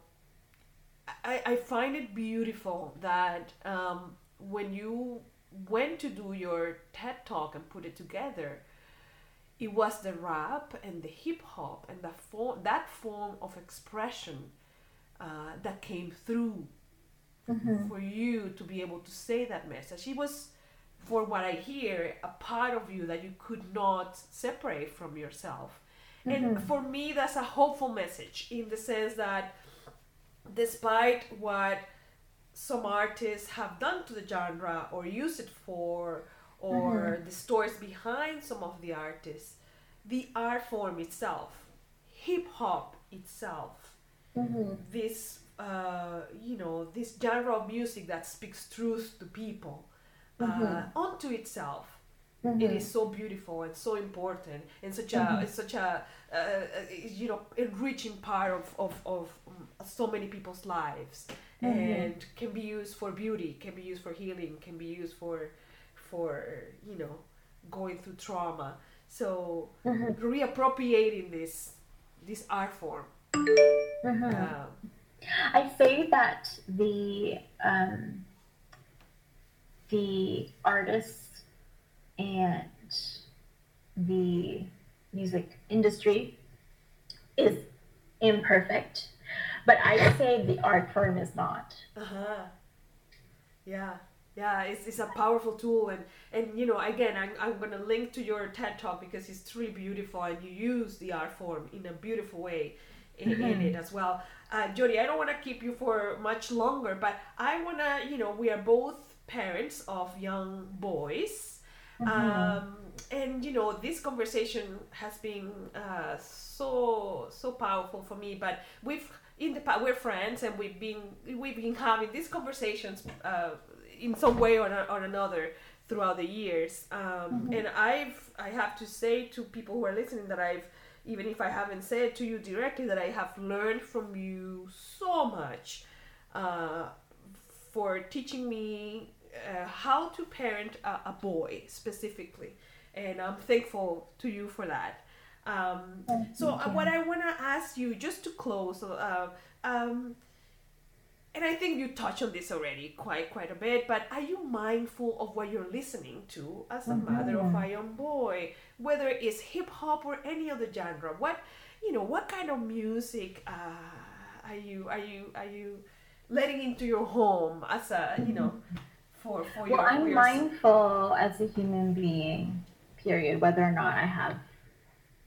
I find it beautiful that when you went to do your TED talk and put it together, it was the rap and the hip hop and that form of expression that came through for you to be able to say that message. It was, for what I hear, a part of you that you could not separate from yourself. And for me, that's a hopeful message, in the sense that despite what some artists have done to the genre or use it for, or the stories behind some of the artists, the art form itself, hip hop itself, this this genre of music that speaks truth to people, onto itself, it is so beautiful and so important, and such a enriching part of so many people's lives, and can be used for beauty, can be used for healing, can be used for going through trauma. So reappropriating this art form. I say that the artists and the music industry is imperfect, but I say the art form is not. Yeah, it's a powerful tool, and again, I'm gonna link to your TED talk because it's truly beautiful, and you use the art form in a beautiful way in it as well. Jody, I don't want to keep you for much longer, but I wanna, we are both parents of young boys, and this conversation has been so powerful for me. But we're friends, and we've been having these conversations in some way or another throughout the years. And I have to say to people who are listening that even if I haven't said to you directly, that I have learned from you so much, for teaching me how to parent a boy specifically, and I'm thankful to you for that. What I want to ask you, just to close, and I think you touched on this already quite a bit, but are you mindful of what you're listening to as a mother of a young boy, whether it's hip hop or any other genre? What kind of music are you letting into your home as a for Well, I'm mindful as a human being, period, whether or not I have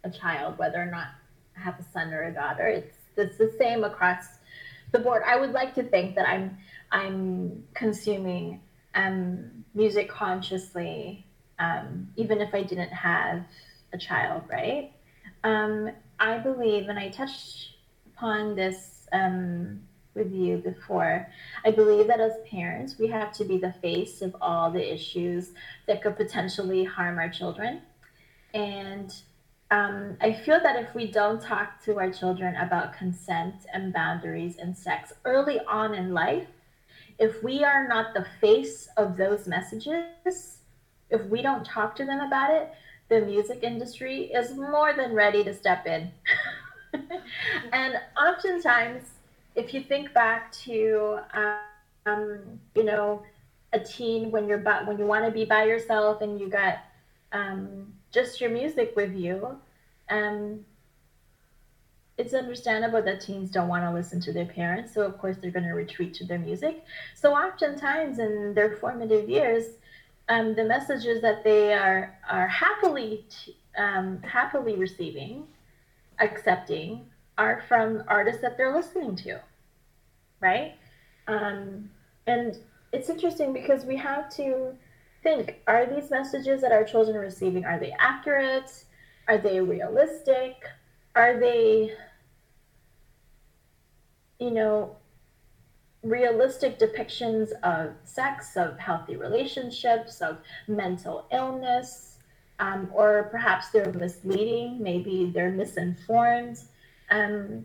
a child, whether or not I have a son or a daughter. It's the same across the board. I would like to think that I'm consuming music consciously, even if I didn't have a child, right? I believe, and I touched upon this with you before, I believe that as parents, we have to be the face of all the issues that could potentially harm our children. And I feel that if we don't talk to our children about consent and boundaries and sex early on in life, if we are not the face of those messages, if we don't talk to them about it, the music industry is more than ready to step in. And oftentimes, if you think back to, you know, a teen when you want to be by yourself and you got just your music with you, um, it's understandable that teens don't want to listen to their parents, so of course they're going to retreat to their music. So oftentimes in their formative years, the messages that they are happily receiving, accepting, are from artists that they're listening to, right? And it's interesting because we have to think: are these messages that our children are receiving, are they accurate? Are they realistic? Are they, you know, realistic depictions of sex, of healthy relationships, of mental illness, or perhaps they're misleading, maybe they're misinformed. Um,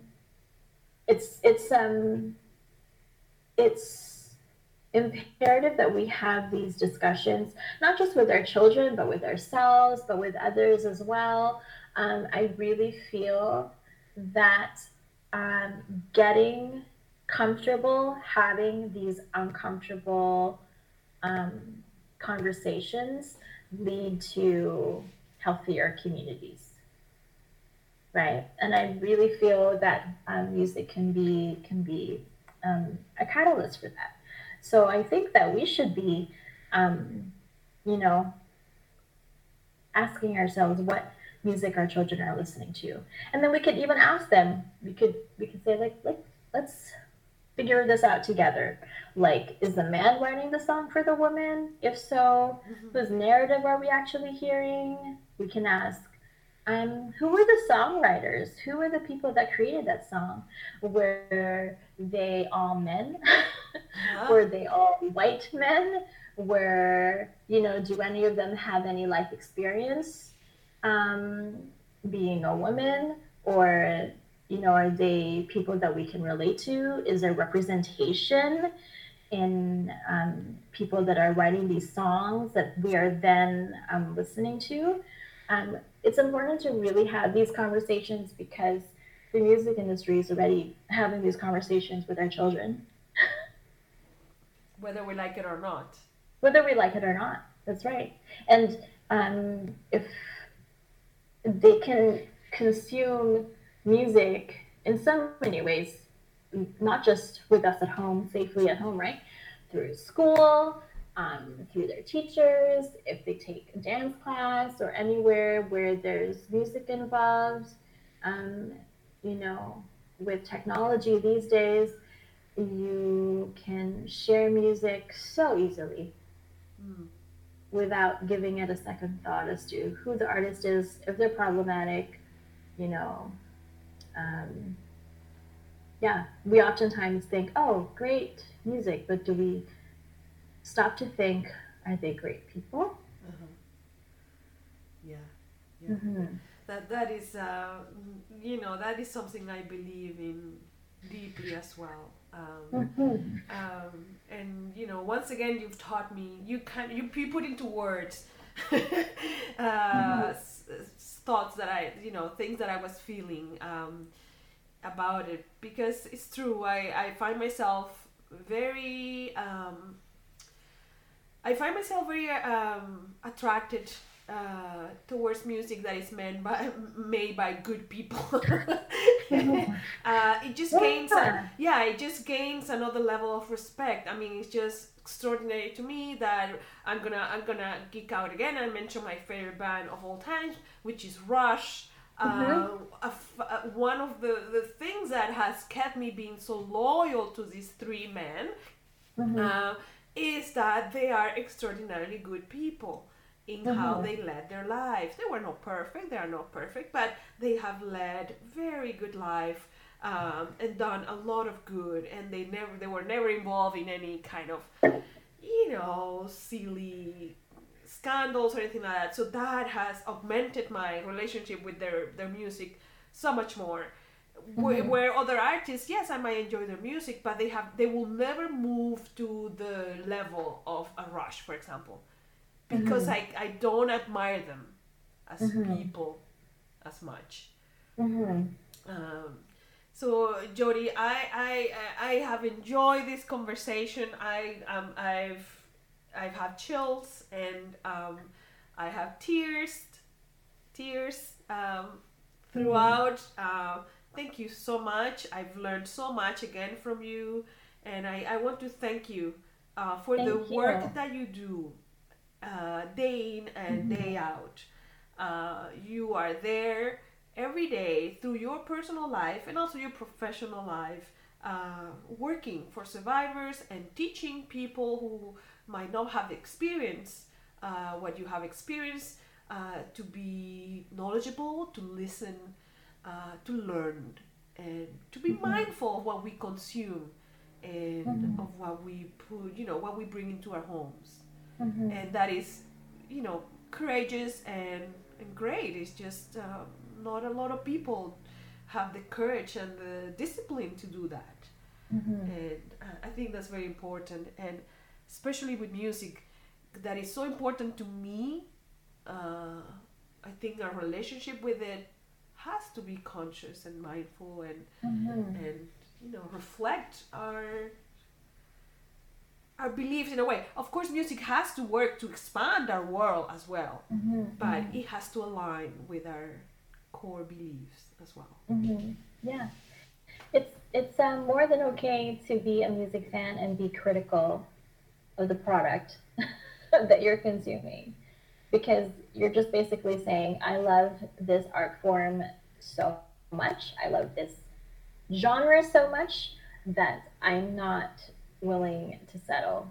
it's imperative that we have these discussions, not just with our children, but with ourselves, but with others as well. I really feel that getting comfortable having these uncomfortable conversations lead to healthier communities, right? And I really feel that music can be a catalyst for that. So I think that we should be, you know, asking ourselves what music our children are listening to, and then we could even ask them. We could say like let's figure this out together. Like, is the man writing the song for the woman? If so, whose narrative are we actually hearing? We can ask, who were the songwriters? Who were the people that created that song? Were they all men? Were they all white men? Were, you know, do any of them have any life experience being a woman? Or, you know, are they people that we can relate to? Is there representation in people that are writing these songs that we are then listening to? It's important to really have these conversations because the music industry is already having these conversations with our children. Whether we like it or not. Whether we like it or not, that's right. And if they can consume music in so many ways, not just with us at home, safely at home, right? Through school, through their teachers, if they take a dance class or anywhere where there's music involved. You know, with technology these days, you can share music so easily without giving it a second thought as to who the artist is, if they're problematic, you know. Yeah, we oftentimes think, oh, great music, but do we stop to think, are they great people? Yeah, yeah. That is, you know, that is something I believe in deeply as well. And you know, once again, you've taught me. You put into words thoughts that I, you know, things that I was feeling about it, because it's true. I find myself very attracted towards music that is made by good people. It just gains it just gains another level of respect. I mean, it's just extraordinary to me that I'm gonna geek out again and mention my favorite band of all time, which is Rush. One of the things that has kept me being so loyal to these three men is that they are extraordinarily good people in how they led their lives. They were not perfect, they are not perfect, but they have led very good life, and done a lot of good, and they were never involved in any kind of, silly scandals or anything like that. So that has augmented my relationship with their music so much more. Where other artists, yes, I might enjoy their music, but they will never move to the level of a Rush, for example, because I don't admire them as people as much. So Jody, I have enjoyed this conversation. I've had chills, and I have tears throughout. Thank you so much. I've learned so much again from you, and I want to thank you for the work that you do day in and day out. You are there every day through your personal life and also your professional life, working for survivors and teaching people who might not have experienced what you have experienced, to be knowledgeable, to listen, to learn, and to be mindful of what we consume and of what we put, what we bring into our homes. And that is, courageous and great. It's just not a lot of people have the courage and the discipline to do that. And I think that's very important, and especially with music, that is so important to me. I think our relationship with it has to be conscious and mindful, and reflect our beliefs in a way. Of course, music has to work to expand our world as well, but it has to align with our core beliefs as well. Yeah, it's more than okay to be a music fan and be critical of the product that you're consuming, because you're just basically saying, I love this art form so much, I love this genre so much that I'm not willing to settle.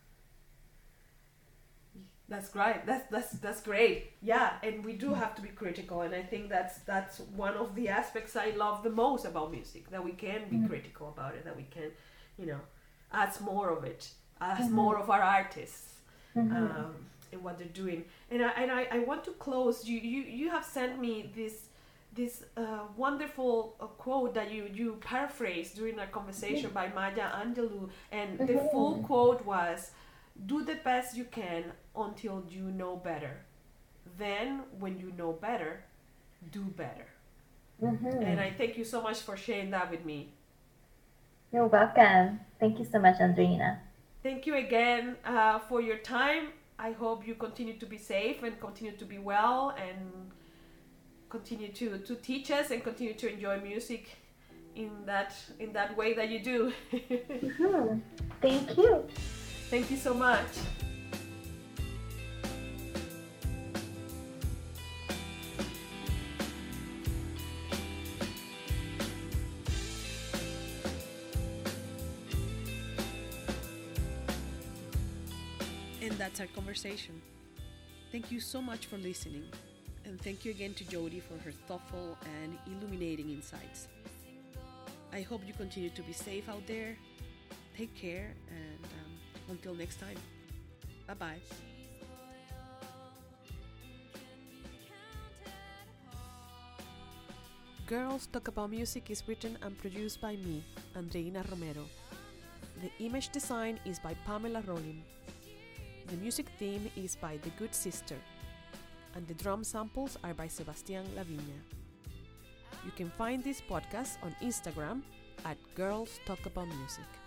That's great. That's great. Yeah, and we do have to be critical, and I think that's one of the aspects I love the most about music, that we can be critical about it, that we can, add more of it, add more of our artists, and what they're doing. And I want to close. You have sent me this wonderful quote that you paraphrased during our conversation by Maya Angelou, and the full quote was, "Do the best you can until you know better. Then, when you know better, do better." And I thank you so much for sharing that with me. You're welcome. Thank you so much, Andreina. Thank you again for your time. I hope you continue to be safe and continue to be well, and continue to teach us and continue to enjoy music in that way that you do. Thank you. Thank you so much. And that's our conversation. Thank you so much for listening. And thank you again to Jody for her thoughtful and illuminating insights. I hope you continue to be safe out there. Take care, and until next time. Bye-bye. Girls Talk About Music is written and produced by me, Andreina Romero. The image design is by Pamela Rollin. The music theme is by The Good Sister, and the drum samples are by Sebastián Laviña. You can find this podcast on Instagram at Girls Talk About Music.